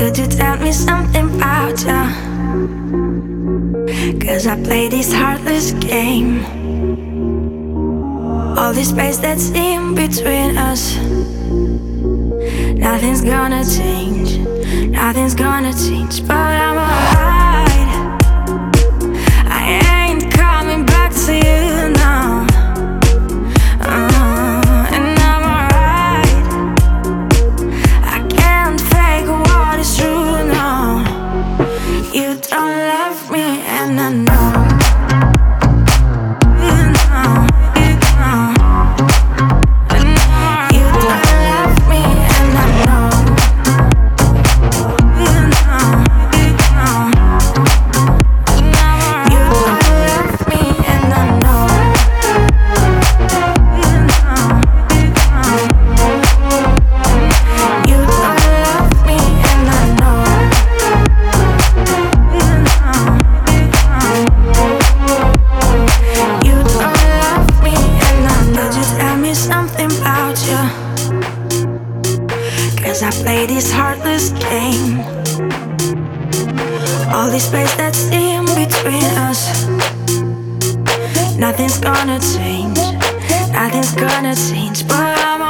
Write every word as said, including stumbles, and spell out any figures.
Could you tell me something about you? Cause I play this heartless game. All this space that's in between us, nothing's gonna change, nothing's gonna change. But I'm alright, I ain't coming back to you now. uh, And I'm alright, I can't fake what is true now. You don't love me and I know. Cause I play this heartless game. All this space that's in between us, nothing's gonna change, nothing's gonna change. But I'm